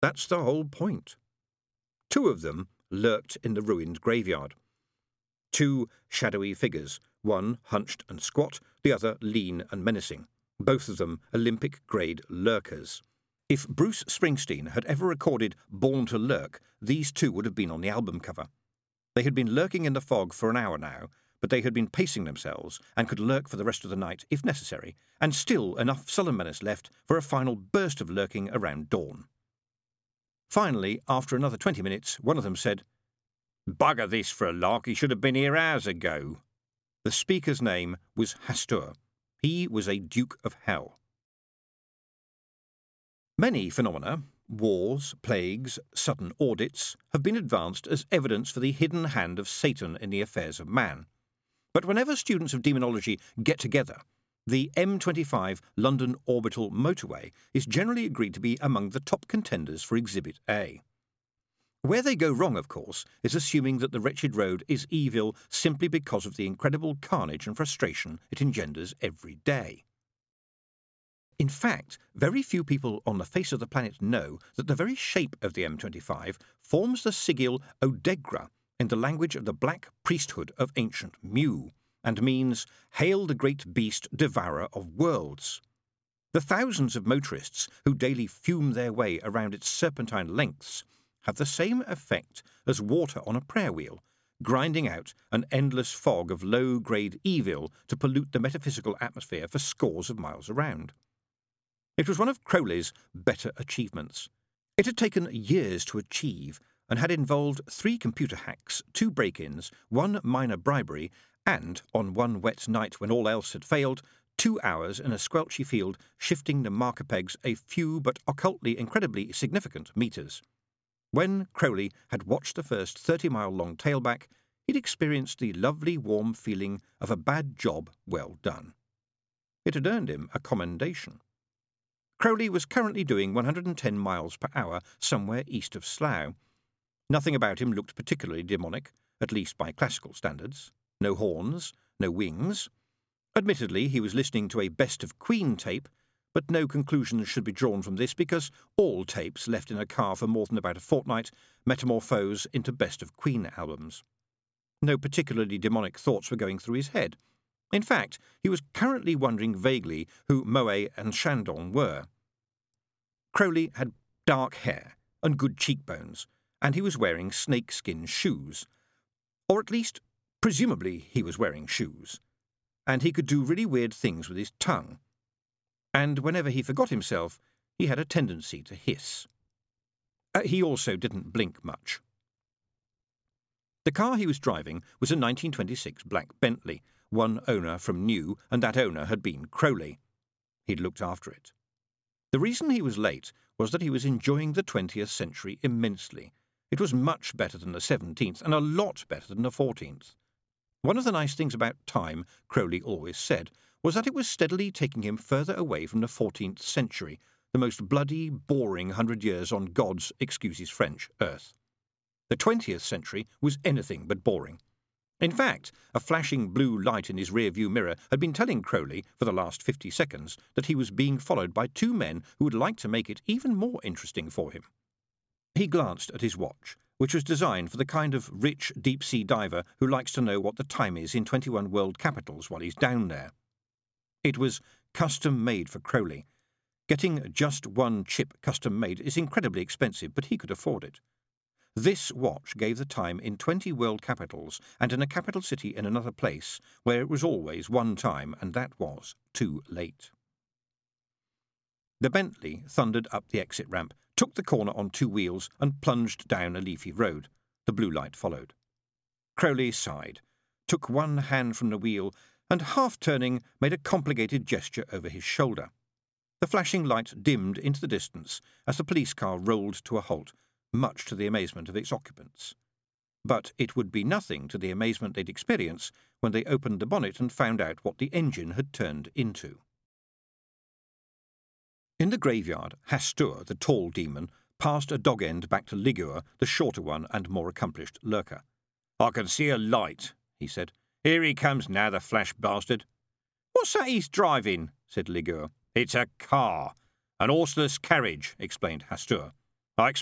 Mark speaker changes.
Speaker 1: That's the whole point. Two of them lurked in the ruined graveyard. Two shadowy figures, one hunched and squat, the other lean and menacing, both of them Olympic-grade lurkers. If Bruce Springsteen had ever recorded Born to Lurk, these two would have been on the album cover. They had been lurking in the fog for an hour now, but they had been pacing themselves and could lurk for the rest of the night if necessary, and still enough sullen menace left for a final burst of lurking around dawn. Finally, after another 20 minutes, one of them said, "Bugger this for a lark, he should have been here hours ago." The speaker's name was Hastur. He was a Duke of Hell. Many phenomena, wars, plagues, sudden audits, have been advanced as evidence for the hidden hand of Satan in the affairs of man. But whenever students of demonology get together, the M25 London Orbital Motorway is generally agreed to be among the top contenders for Exhibit A. Where they go wrong, of course, is assuming that the wretched road is evil simply because of the incredible carnage and frustration it engenders every day. In fact, very few people on the face of the planet know that the very shape of the M25 forms the sigil Odegra in the language of the black priesthood of ancient Mu, and means, "Hail the great beast, devourer of worlds." The thousands of motorists who daily fume their way around its serpentine lengths have the same effect as water on a prayer wheel, grinding out an endless fog of low-grade evil to pollute the metaphysical atmosphere for scores of miles around. It was one of Crowley's better achievements. It had taken years to achieve and had involved 3 computer hacks, 2 break-ins, 1 minor bribery, and, on one wet night when all else had failed, 2 hours in a squelchy field shifting the marker pegs a few but occultly incredibly significant meters. When Crowley had watched the first 30-mile-long tailback, he'd experienced the lovely warm feeling of a bad job well done. It had earned him a commendation. Crowley was currently doing 110 miles per hour somewhere east of Slough. Nothing about him looked particularly demonic, at least by classical standards. No horns, no wings. Admittedly, he was listening to a Best of Queen tape, but no conclusions should be drawn from this because all tapes left in a car for more than about a fortnight metamorphose into Best of Queen albums. No particularly demonic thoughts were going through his head. In fact, he was currently wondering vaguely who Moët and Chandon were. Crowley had dark hair and good cheekbones, and he was wearing snakeskin shoes. Or at least, presumably he was wearing shoes. And he could do really weird things with his tongue. And whenever he forgot himself, he had a tendency to hiss. He also didn't blink much. The car he was driving was a 1926 black Bentley, one owner from New, and that owner had been Crowley. He'd looked after it. The reason he was late was that he was enjoying the 20th century immensely. It was much better than the 17th, and a lot better than the 14th. One of the nice things about time, Crowley always said, was that it was steadily taking him further away from the 14th century, the most bloody, boring 100 years on God's, excuse his French, earth. The 20th century was anything but boring. In fact, a flashing blue light in his rear-view mirror had been telling Crowley for the last 50 seconds that he was being followed by 2 men who would like to make it even more interesting for him. He glanced at his watch, which was designed for the kind of rich deep-sea diver who likes to know what the time is in 21 world capitals while he's down there. It was custom-made for Crowley. Getting just one chip custom-made is incredibly expensive, but he could afford it. This watch gave the time in 20 world capitals and in a capital city in another place, where it was always one time, and that was too late. The Bentley thundered up the exit ramp, took the corner on 2 wheels, and plunged down a leafy road. The blue light followed. Crowley sighed, took one hand from the wheel, and, half-turning, made a complicated gesture over his shoulder. The flashing light dimmed into the distance as the police car rolled to a halt, much to the amazement of its occupants. But it would be nothing to the amazement they'd experience when they opened the bonnet and found out what the engine had turned into. In the graveyard, Hastur, the tall demon, passed a dog end back to Ligure, the shorter one and more accomplished lurker. "I can see a light," he said. "Here he comes now, the flash bastard." "What's that he's driving?" said Ligure. "It's a car. An horseless carriage," explained Hastur. I expect